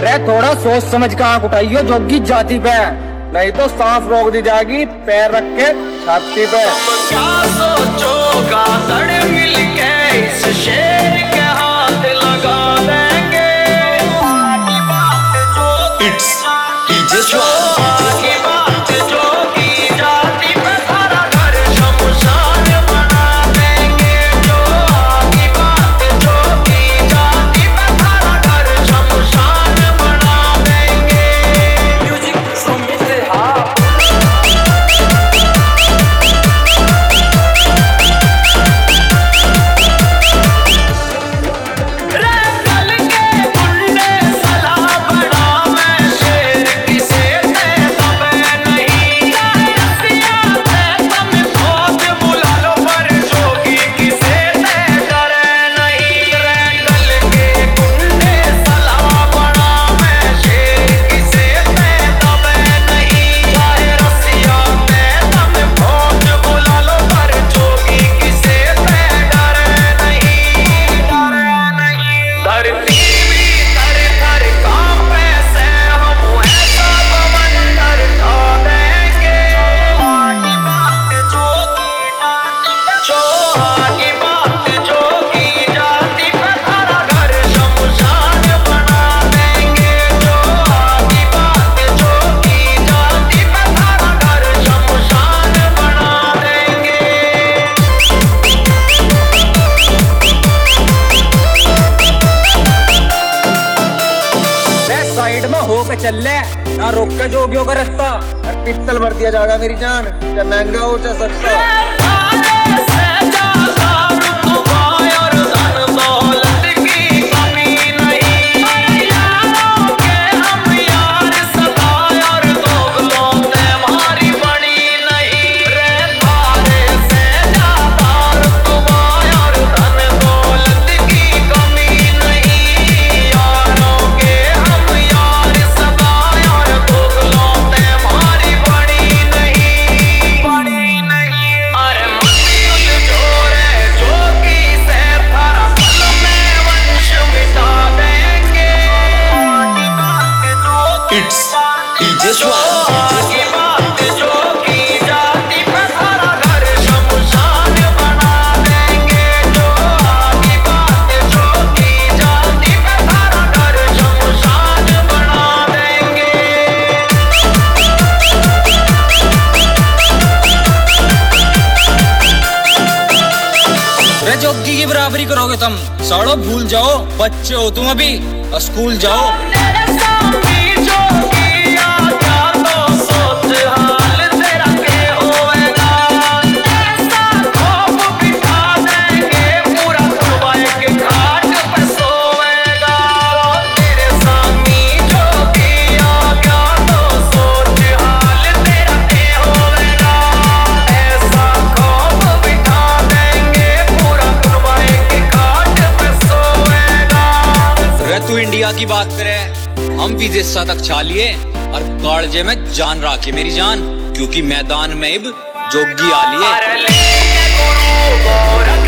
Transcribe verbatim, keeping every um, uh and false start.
अरे थोड़ा सोच समझ के आंख उठाइयो जोगी जाति पे, नहीं तो सांस रोक दी जाएगी पैर रख के छाती पे। क्या सोचोगा सड़ मिल के इस शेर के हाथ लगा देंगे। इट्स डीजे स्वाद। हो के चल ले ना रोक के जोगियों का रास्ता, पिस्तल भर दिया जाएगा मेरी जान, चाहे महंगा हो चाहे सस्ता। इट्स डीजे स्वाद। जोगी की बराबरी करोगे तुम, साड़ो भूल जाओ बच्चे हो तुम अभी, स्कूल जाओ। तू इंडिया की बात करे, हम विदेशा तक छा लिए और कालजे में जान राखे मेरी जान, क्योंकि मैदान में अब जोगी आ लिए।